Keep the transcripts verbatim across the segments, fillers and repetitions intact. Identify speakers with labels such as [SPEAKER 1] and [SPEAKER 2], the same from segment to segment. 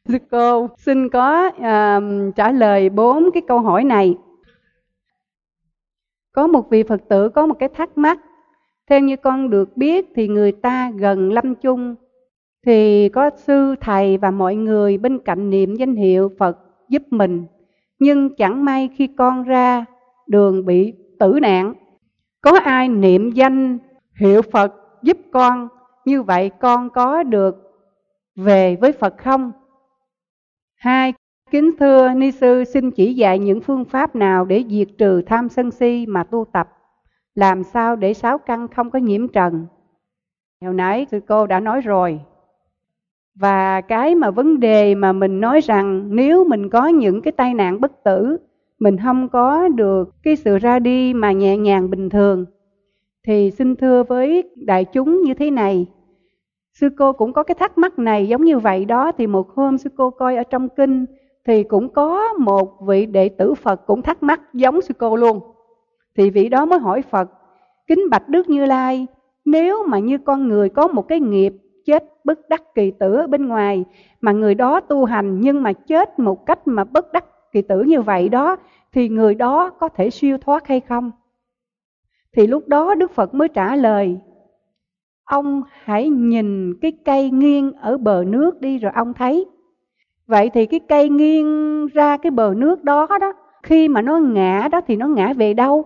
[SPEAKER 1] Sư cô xin có uh, trả lời bốn cái câu hỏi này. Có một vị Phật tử có một cái thắc mắc. Theo như con được biết thì người ta gần lâm chung thì có sư thầy và mọi người bên cạnh niệm danh hiệu Phật giúp mình. Nhưng chẳng may khi con ra đường bị tử nạn, có ai niệm danh hiệu Phật giúp con, như vậy con có được về với Phật không? Hai, kính thưa Ni Sư, xin chỉ dạy những phương pháp nào để diệt trừ tham sân si mà tu tập. Làm sao để sáu căn không có nhiễm trần? Hồi nãy sư cô đã nói rồi. Và cái mà vấn đề mà mình nói rằng nếu mình có những cái tai nạn bất tử, mình không có được cái sự ra đi mà nhẹ nhàng bình thường, thì xin thưa với đại chúng như thế này. Sư cô cũng có cái thắc mắc này giống như vậy đó. Thì một hôm sư cô coi ở trong kinh thì cũng có một vị đệ tử Phật cũng thắc mắc giống sư cô luôn. Thì vị đó mới hỏi Phật: kính bạch Đức Như Lai, nếu mà như con người có một cái nghiệp chết bất đắc kỳ tử ở bên ngoài, mà người đó tu hành nhưng mà chết một cách mà bất đắc kỳ tử như vậy đó, thì người đó có thể siêu thoát hay không? Thì lúc đó Đức Phật mới trả lời: ông hãy nhìn cái cây nghiêng ở bờ nước đi rồi ông thấy. Vậy thì cái cây nghiêng ra cái bờ nước đó đó, khi mà nó ngã đó thì nó ngã về đâu?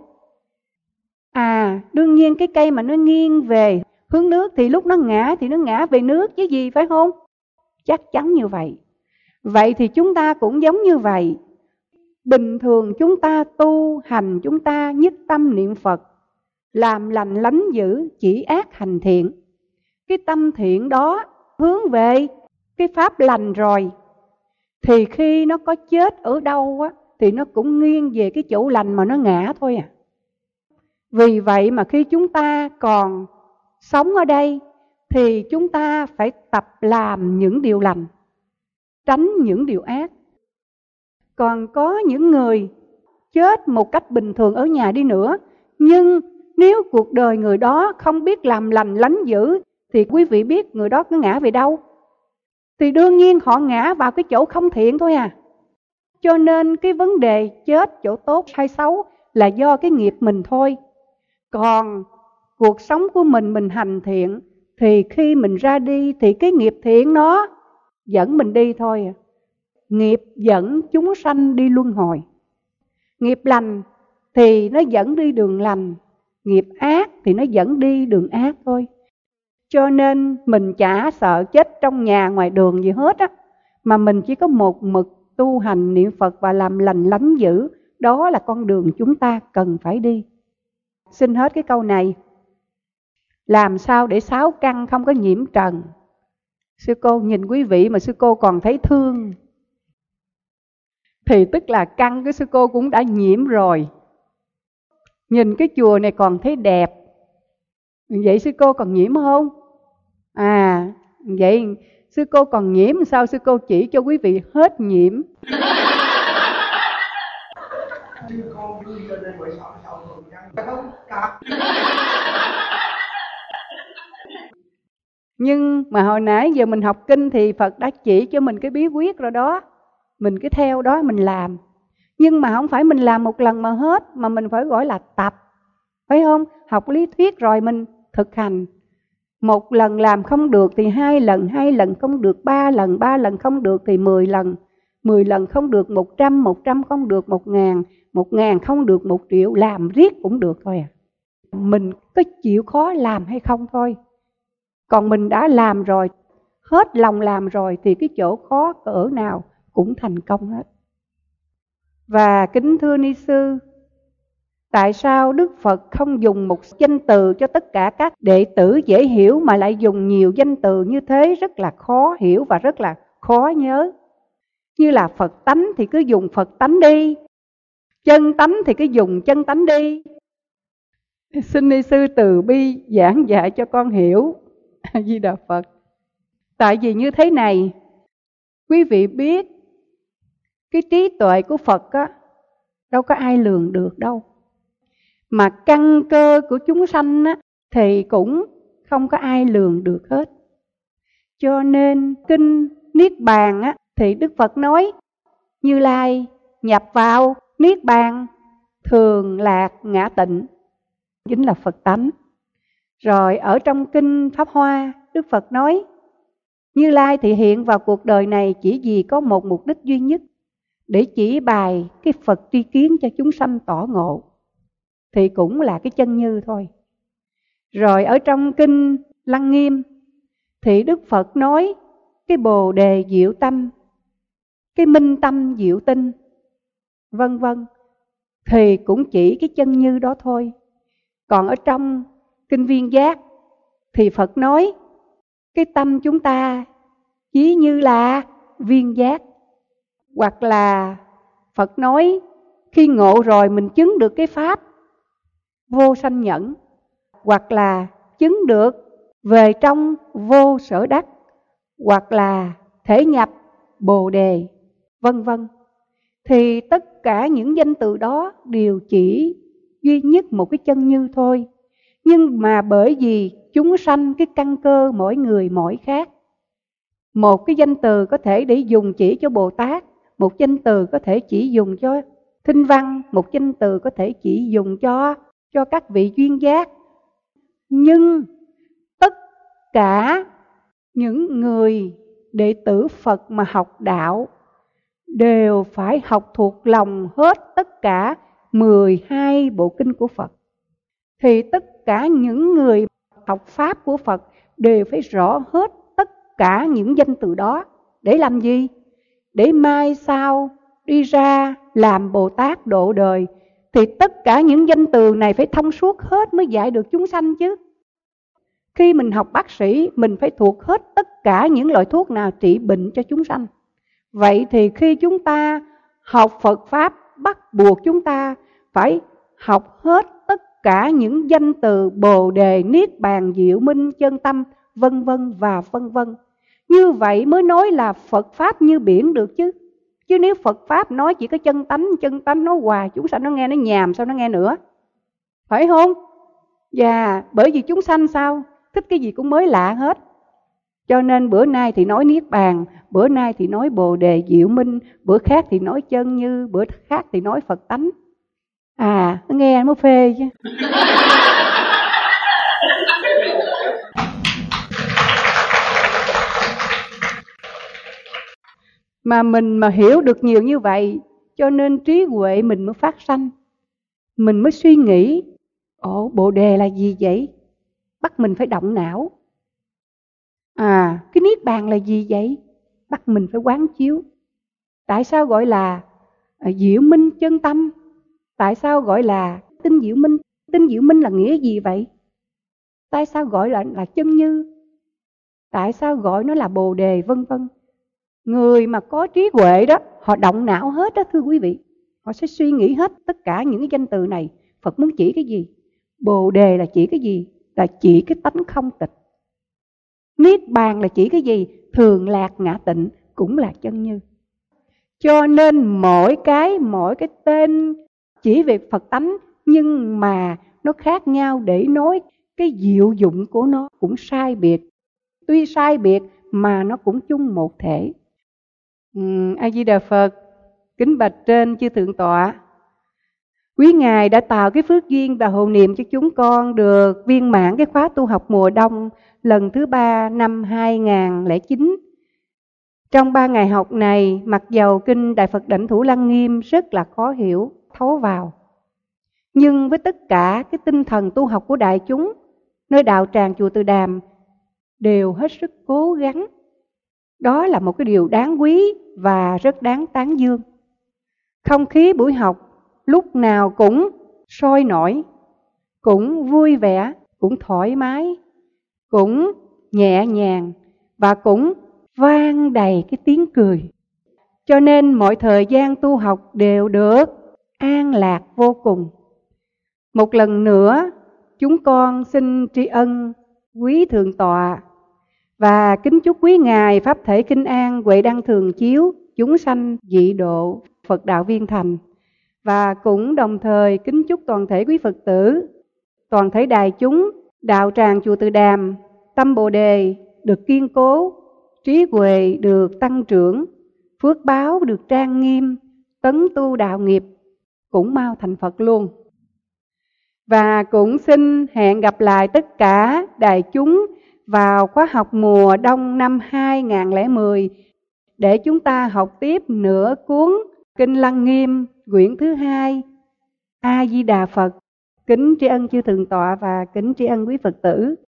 [SPEAKER 1] À, đương nhiên cái cây mà nó nghiêng về hướng nước thì lúc nó ngã thì nó ngã về nước chứ gì, phải không? Chắc chắn như vậy. Vậy thì chúng ta cũng giống như vậy. Bình thường chúng ta tu hành, chúng ta nhất tâm niệm Phật, làm lành lánh dữ, chỉ ác hành thiện. Cái tâm thiện đó hướng về cái pháp lành rồi, thì khi nó có chết ở đâu á, thì nó cũng nghiêng về cái chỗ lành mà nó ngã thôi à. Vì vậy mà khi chúng ta còn sống ở đây thì chúng ta phải tập làm những điều lành, tránh những điều ác. Còn có những người chết một cách bình thường ở nhà đi nữa, nhưng nếu cuộc đời người đó không biết làm lành lánh dữ, thì quý vị biết người đó cứ ngã về đâu? Thì đương nhiên họ ngã vào cái chỗ không thiện thôi à. Cho nên cái vấn đề chết chỗ tốt hay xấu là do cái nghiệp mình thôi. Còn cuộc sống của mình, mình hành thiện, thì khi mình ra đi thì cái nghiệp thiện nó dẫn mình đi thôi. Nghiệp dẫn chúng sanh đi luân hồi. Nghiệp lành thì nó dẫn đi đường lành, nghiệp ác thì nó dẫn đi đường ác thôi. Cho nên mình chả sợ chết trong nhà ngoài đường gì hết á, mà mình chỉ có một mực tu hành niệm Phật và làm lành lánh dữ. Đó là con đường chúng ta cần phải đi. Xin hết cái câu này. Làm sao để sáu căn không có nhiễm trần? Sư cô nhìn quý vị mà sư cô còn thấy thương, thì tức là căn của sư cô cũng đã nhiễm rồi. Nhìn cái chùa này còn thấy đẹp, vậy sư cô còn nhiễm không? À, vậy sư cô còn nhiễm, sao sư cô chỉ cho quý vị hết nhiễm? Nhưng mà hồi nãy giờ mình học kinh thì Phật đã chỉ cho mình cái bí quyết rồi đó. Mình cứ theo đó mình làm. Nhưng mà không phải mình làm một lần mà hết, mà mình phải gọi là tập. Phải không? Học lý thuyết rồi mình thực hành. Một lần làm không được thì hai lần, hai lần không được ba lần, ba lần không được thì mười lần. Mười lần không được một trăm, một trăm không được một ngàn, một ngàn không được một triệu. Làm riết cũng được thôi à. Mình có chịu khó làm hay không thôi. Còn mình đã làm rồi, hết lòng làm rồi, thì cái chỗ khó cỡ nào cũng thành công hết. Và kính thưa Ni Sư, tại sao Đức Phật không dùng một danh từ cho tất cả các đệ tử dễ hiểu, mà lại dùng nhiều danh từ như thế rất là khó hiểu và rất là khó nhớ? Như là Phật tánh thì cứ dùng Phật tánh đi, chân tánh thì cứ dùng chân tánh đi. Xin Ni Sư từ bi giảng dạy cho con hiểu. A Di Đà Phật. Tại vì như thế này, quý vị biết cái trí tuệ của Phật á, đâu có ai lường được đâu. Mà căn cơ của chúng sanh á, thì cũng không có ai lường được hết. Cho nên kinh Niết Bàn á, thì Đức Phật nói Như Lai nhập vào Niết Bàn thường lạc ngã tịnh, chính là Phật tánh. Rồi ở trong Kinh Pháp Hoa, Đức Phật nói Như Lai thị hiện vào cuộc đời này chỉ vì có một mục đích duy nhất, để chỉ bày cái Phật tri kiến cho chúng sanh tỏ ngộ, thì cũng là cái chân như thôi. Rồi ở trong Kinh Lăng Nghiêm thì Đức Phật nói cái Bồ Đề diệu tâm, cái minh tâm diệu tinh, vân vân, thì cũng chỉ cái chân như đó thôi. Còn ở trong Kinh Viên Giác thì Phật nói cái tâm chúng ta chỉ như là viên giác. Hoặc là Phật nói khi ngộ rồi mình chứng được cái pháp vô sanh nhẫn, hoặc là chứng được về trong vô sở đắc, hoặc là thể nhập Bồ Đề, vân vân. Thì tất cả những danh từ đó đều chỉ duy nhất một cái chân như thôi. Nhưng mà bởi vì chúng sanh cái căn cơ mỗi người mỗi khác, một cái danh từ có thể để dùng chỉ cho Bồ Tát, một danh từ có thể chỉ dùng cho Thinh Văn, một danh từ có thể chỉ dùng cho cho các vị duyên giác. Nhưng tất cả những người đệ tử Phật mà học đạo đều phải học thuộc lòng hết tất cả mười hai bộ kinh của Phật. Thì tất cả những người học Pháp của Phật đều phải rõ hết tất cả những danh từ đó. Để làm gì? Để mai sau đi ra làm Bồ Tát độ đời, thì tất cả những danh từ này phải thông suốt hết mới dạy được chúng sanh chứ. Khi mình học bác sĩ, mình phải thuộc hết tất cả những loại thuốc nào trị bệnh cho chúng sanh. Vậy thì khi chúng ta học Phật Pháp, bắt buộc chúng ta phải học hết tất cả những danh từ Bồ Đề, Niết Bàn, Diệu Minh, Chân Tâm, vân vân và vân vân. Như vậy mới nói là Phật Pháp như biển được chứ. Chứ nếu Phật Pháp nói chỉ có chân tánh, chân tánh nói hoài, chúng sanh nó nghe nó nhàm, sao nó nghe nữa? Phải không? Và bởi vì chúng sanh sao? Thích cái gì cũng mới lạ hết. Cho nên bữa nay thì nói Niết Bàn, bữa nay thì nói Bồ Đề Diệu Minh, bữa khác thì nói chân như, bữa khác thì nói Phật tánh. À, nó nghe nó phê chứ. Mà mình mà hiểu được nhiều như vậy, cho nên trí huệ mình mới phát sanh. Mình mới suy nghĩ, ồ, Bồ Đề là gì vậy? Bắt mình phải động não. À, cái Niết Bàn là gì vậy? Bắt mình phải quán chiếu. Tại sao gọi là à, Diệu Minh Chân Tâm? Tại sao gọi là Tinh Diệu Minh? Tinh Diệu Minh là nghĩa gì vậy? Tại sao gọi là, là chân như? Tại sao gọi nó là Bồ Đề, vân vân? Người mà có trí huệ đó, họ động não hết đó thưa quý vị. Họ sẽ suy nghĩ hết tất cả những cái danh từ này. Phật muốn chỉ cái gì? Bồ Đề là chỉ cái gì? Là chỉ cái tánh không tịch. Niết Bàn là chỉ cái gì? Thường lạc ngã tịnh, cũng là chân như. Cho nên mỗi cái, mỗi cái tên chỉ về Phật tánh, nhưng mà nó khác nhau để nói cái diệu dụng của nó cũng sai biệt. Tuy sai biệt mà nó cũng chung một thể. uhm, A Di Đà Phật. Kính bạch trên chư thượng tọa, quý ngài đã tạo cái phước duyên và hộ niệm cho chúng con được viên mãn cái khóa tu học mùa đông lần thứ ba năm hai nghìn không trăm lẻ chín. Trong ba ngày học này, mặc dầu kinh Đại Phật Đảnh Thủ Lăng Nghiêm rất là khó hiểu, thấu vào, nhưng với tất cả cái tinh thần tu học của đại chúng nơi đạo tràng chùa Từ Đàm đều hết sức cố gắng. Đó là một cái điều đáng quý và rất đáng tán dương. Không khí buổi học lúc nào cũng sôi nổi, cũng vui vẻ, cũng thoải mái, cũng nhẹ nhàng và cũng vang đầy cái tiếng cười. Cho nên mọi thời gian tu học đều được an lạc vô cùng. Một lần nữa, chúng con xin tri ân quý thượng tọa và kính chúc quý ngài Pháp Thể Kinh An Huệ Đăng Thường Chiếu chúng sanh dị độ Phật đạo viên thành. Và cũng đồng thời kính chúc toàn thể quý Phật tử, toàn thể đại chúng, đạo tràng chùa Từ Đàm, tâm Bồ Đề được kiên cố, trí huệ được tăng trưởng, phước báo được trang nghiêm, tấn tu đạo nghiệp, cũng mau thành Phật luôn. Và cũng xin hẹn gặp lại tất cả đại chúng vào khóa học mùa đông năm hai nghìn không trăm lẻ mười để chúng ta học tiếp nửa cuốn Kinh Lăng Nghiêm quyển thứ hai. A Di Đà Phật. Kính tri ân chư Thượng tọa và kính tri ân quý Phật tử.